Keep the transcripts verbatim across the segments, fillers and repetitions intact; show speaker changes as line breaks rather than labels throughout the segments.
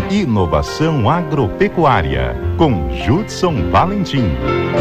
Inovação agropecuária, com Judson Valentim.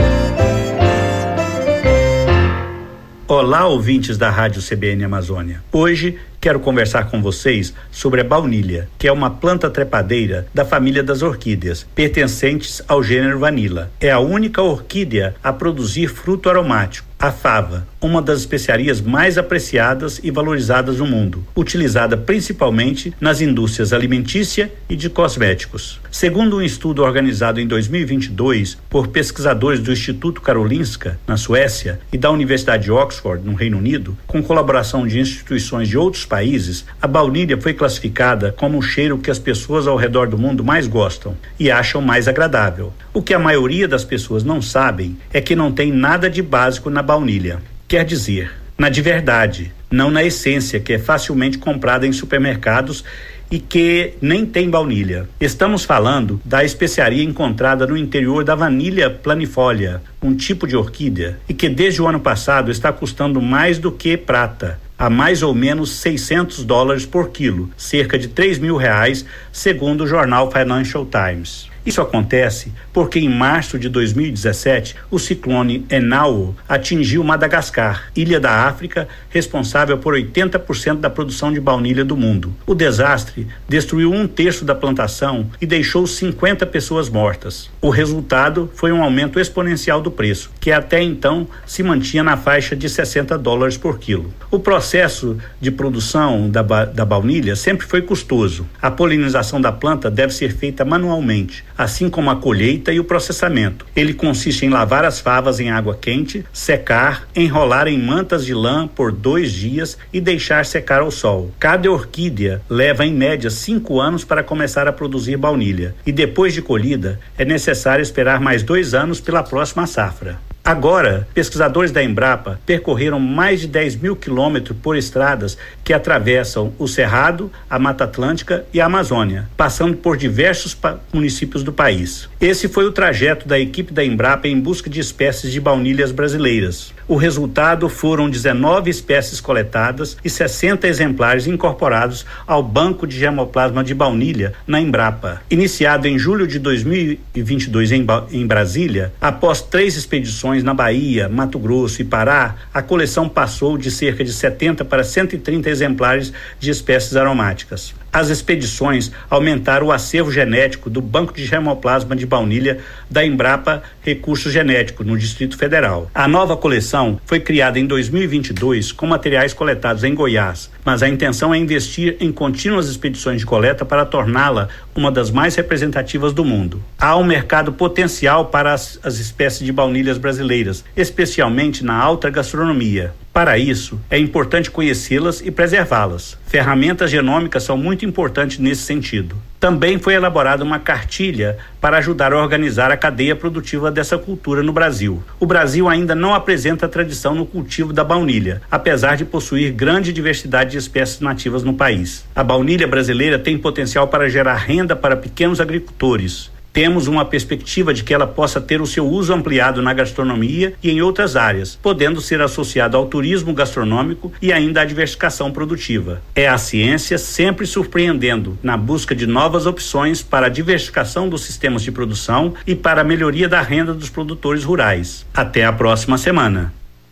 Olá, ouvintes da Rádio C B N Amazônia. Hoje quero conversar com vocês sobre a baunilha, que é uma planta trepadeira da família das orquídeas, pertencentes ao gênero Vanilla. É a única orquídea a produzir fruto aromático, a fava, uma das especiarias mais apreciadas e valorizadas no mundo, utilizada principalmente nas indústrias alimentícia e de cosméticos. Segundo um estudo organizado em dois mil e vinte e dois por pesquisadores do Instituto Karolinska, na Suécia, e da Universidade de Oxford, no Reino Unido, com colaboração de instituições de outros países, a baunilha foi classificada como o cheiro que as pessoas ao redor do mundo mais gostam e acham mais agradável. O que a maioria das pessoas não sabem é que não tem nada de básico na baunilha. Quer dizer, na de verdade, não na essência, que é facilmente comprada em supermercados e que nem tem baunilha. Estamos falando da especiaria encontrada no interior da Vanilla planifolia, um tipo de orquídea, e que desde o ano passado está custando mais do que prata, a mais ou menos seiscentos dólares por quilo, cerca de três mil reais, segundo o jornal Financial Times. Isso acontece porque em março de dois mil e dezessete, o ciclone Enau atingiu Madagascar, ilha da África, responsável por oitenta por cento da produção de baunilha do mundo. O desastre destruiu um terço da plantação e deixou cinquenta pessoas mortas. O resultado foi um aumento exponencial do preço, que até então se mantinha na faixa de sessenta dólares por quilo. O processo de produção da, ba- da baunilha sempre foi custoso. A polinização da planta deve ser feita manualmente, assim como a colheita e o processamento. Ele consiste em lavar as favas em água quente, secar, enrolar em mantas de lã por dois dias e deixar secar ao sol. Cada orquídea leva em média cinco anos para começar a produzir baunilha, e depois de colhida é necessário esperar mais dois anos pela próxima safra. Agora, pesquisadores da Embrapa percorreram mais de dez mil quilômetros por estradas que atravessam o Cerrado, a Mata Atlântica e a Amazônia, passando por diversos pa- municípios do país. Esse foi o trajeto da equipe da Embrapa em busca de espécies de baunilhas brasileiras. O resultado foram dezenove espécies coletadas e sessenta exemplares incorporados ao Banco de Germoplasma de Baunilha na Embrapa. Iniciado em julho de dois mil e vinte e dois em, ba- em Brasília, após três expedições na Bahia, Mato Grosso e Pará, a coleção passou de cerca de setenta para cento e trinta exemplares de espécies aromáticas. As expedições aumentaram o acervo genético do Banco de Germoplasma de Baunilha da Embrapa Recursos Genéticos, no Distrito Federal. A nova coleção foi criada em dois mil e vinte e dois com materiais coletados em Goiás, mas a intenção é investir em contínuas expedições de coleta para torná-la uma das mais representativas do mundo. Há um mercado potencial para as, as espécies de baunilhas brasileiras, especialmente na alta gastronomia. Para isso, é importante conhecê-las e preservá-las. Ferramentas genômicas são muito importantes nesse sentido. Também foi elaborada uma cartilha para ajudar a organizar a cadeia produtiva dessa cultura no Brasil. O Brasil ainda não apresenta tradição no cultivo da baunilha, apesar de possuir grande diversidade de espécies nativas no país. A baunilha brasileira tem potencial para gerar renda para pequenos agricultores. Temos uma perspectiva de que ela possa ter o seu uso ampliado na gastronomia e em outras áreas, podendo ser associada ao turismo gastronômico e ainda à diversificação produtiva. É a ciência sempre surpreendendo na busca de novas opções para a diversificação dos sistemas de produção e para a melhoria da renda dos produtores rurais. Até a próxima semana.